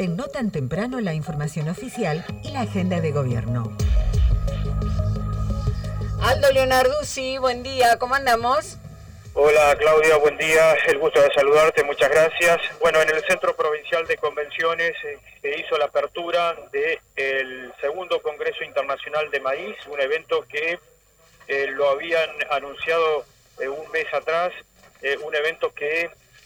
En No Tan Temprano, la información oficial y la agenda de gobierno. Aldo Leonarduzzi, buen día, ¿cómo andamos? Hola Claudia, buen día, el gusto de saludarte, muchas gracias. Bueno, en el Centro Provincial de Convenciones se hizo la apertura del segundo Congreso Internacional de Maíz, un evento que lo habían anunciado un mes atrás, un evento que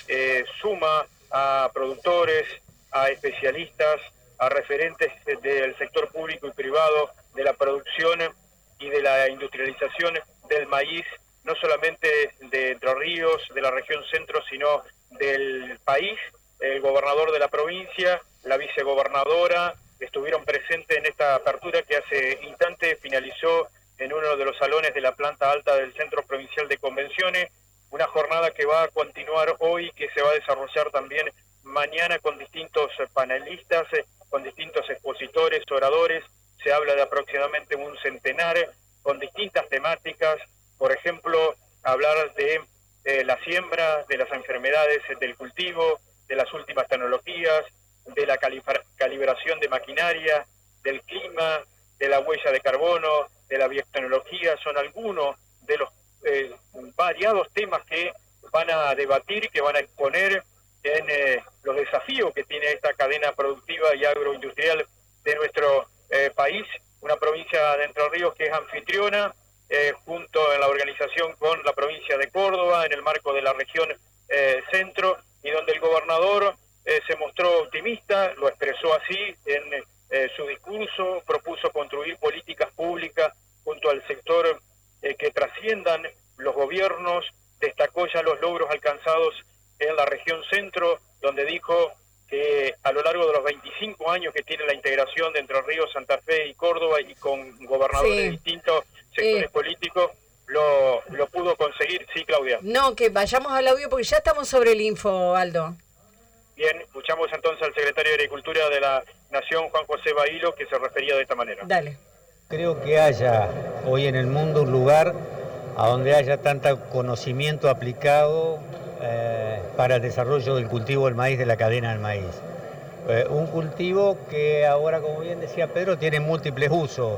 suma a productores, a especialistas, a referentes del sector público y privado, de la producción y de la industrialización del maíz, no solamente de Entre Ríos, de la región centro, sino del país. El gobernador de la provincia, la vicegobernadora, estuvieron presentes en esta apertura que hace instantes finalizó en uno de los salones de la planta alta del Centro Provincial de Convenciones, una jornada que va a continuar hoy, que se va a desarrollar también mañana con distintos panelistas, con distintos expositores, oradores. Se habla de aproximadamente un centenar, con distintas temáticas. Por ejemplo, hablar de la siembra, de las enfermedades del cultivo, de las últimas tecnologías, de la calibración de maquinaria, del clima, de la huella de carbono, de la biotecnología. Son algunos de los variados temas que van a debatir, que van a exponer en los desafíos que tiene esta cadena productiva y agroindustrial de nuestro país, una provincia de Entre Ríos que es anfitriona, junto en la organización con la provincia de Córdoba, en el marco de la región centro, y donde el gobernador se mostró optimista, lo expresó así en su discurso, propuso construir políticas públicas junto al sector que trasciendan los gobiernos, destacó ya los logros alcanzados en la región centro, donde dijo que a lo largo de los 25 años que tiene la integración de Entre Ríos, Santa Fe y Córdoba, y con gobernadores de distintos sectores políticos, lo pudo conseguir. Sí, Claudia. No, que vayamos al audio porque ya estamos sobre el info, Aldo. Bien, escuchamos entonces al secretario de Agricultura de la Nación, Juan José Bailo, que se refería de esta manera. Dale. Creo que haya hoy en el mundo un lugar a donde haya tanto conocimiento aplicado para el desarrollo del cultivo del maíz, de la cadena del maíz. Un cultivo que ahora, como bien decía Pedro, tiene múltiples usos.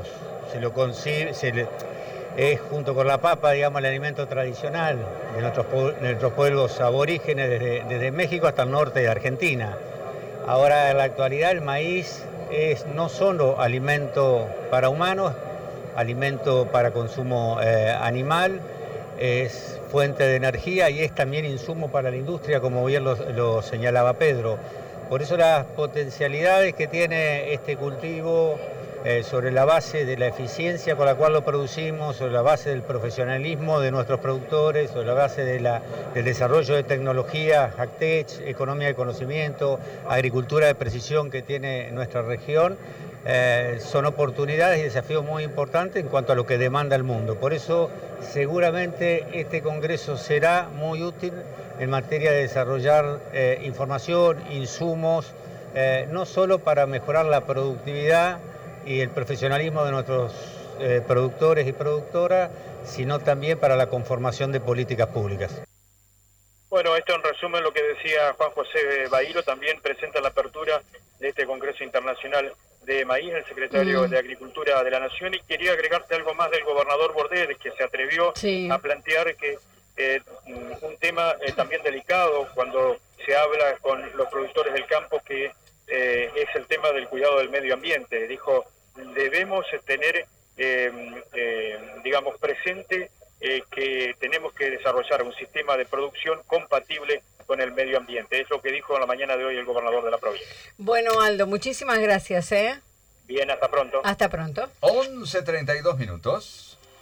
Es junto con la papa, digamos, el alimento tradicional de nuestros pueblos aborígenes desde México hasta el norte de Argentina. Ahora, en la actualidad, el maíz es no solo alimento para humanos, alimento para consumo animal, es fuente de energía y es también insumo para la industria, como bien lo señalaba Pedro. Por eso las potencialidades que tiene este cultivo sobre la base de la eficiencia con la cual lo producimos, sobre la base del profesionalismo de nuestros productores, sobre la base del desarrollo de tecnología, AgTech, economía de conocimiento, agricultura de precisión que tiene nuestra región, son oportunidades y desafíos muy importantes en cuanto a lo que demanda el mundo. Por eso seguramente este congreso será muy útil en materia de desarrollar información, insumos, no solo para mejorar la productividad y el profesionalismo de nuestros productores y productoras, sino también para la conformación de políticas públicas. Bueno, esto en resumen lo que decía Juan José Bailo, también presenta la apertura de este Congreso Internacional de Maíz, el secretario de Agricultura de la Nación, y quería agregarte algo más del gobernador Bordet, que se atrevió a plantear que un tema también delicado cuando se habla con los productores del campo, que es el tema del cuidado del medio ambiente. Dijo, debemos tener, digamos, presente que tenemos que desarrollar un sistema de producción compatible con el medio ambiente. Es lo que dijo en la mañana de hoy el gobernador de la provincia. Bueno, Aldo, muchísimas gracias. Bien, hasta pronto. Hasta pronto. 11:32.